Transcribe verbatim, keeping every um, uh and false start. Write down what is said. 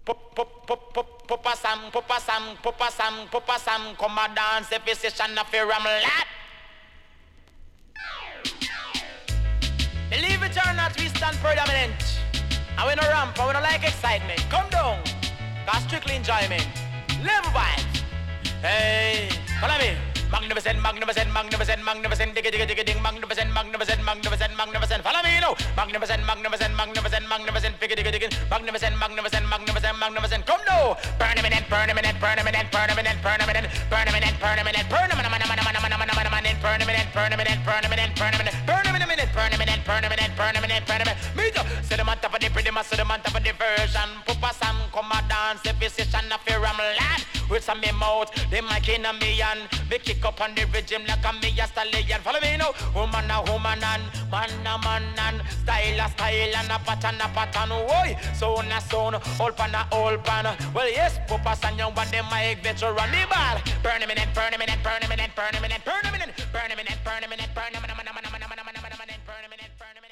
Papa Sam, Papa Sam, Papa Sam, Papa Sam, come a dance if it's a na fear I'm lad. Believe it or not, we stand predominant. And we no ramp, and we no like excitement. Come down, cause strictly enjoyment. Live vibes. Hey, follow me. Magnificent, magnificent, magnificent, magnificent, digga digga digga ding, magnificent, magnificent, magnificent, magnificent. Follow me, you know. Magnificent, magnificent, magnificent, magnificent, digga digga digga. Magnificent, magnificent, magnificent, magnificent. Come now. Burn a minute, burn a minute, burn a minute, burn a minute, burn a minute, burn a minute, burn a minute, burn a minute, burn a minute, burn a minute, burn a minute, burn a minute, burn a minute, burn a minute, burn a minute, burn a minute, burn a minute, burn a minute, burn a minute. Me too. Say the man top of the pretty man, say the man top of the version. Papa Sam come a dance, if it's a fear I'm lad. With some me mouth, they mic in a me and me kick up on the regime like a me a stallion. Follow me now. Woman a woman and man a man and style a style and a pattern a pattern. Oi, sound a sound, all pan a all pan. Well yes, Papa San young one them mic veteran the ball. Burn a minute, burn a minute, burn a minute, burn a minute, burn a minute, burn a minute, burn a minute, burn a minute, burn a minute, burn a minute, burn a minute, burn a minute.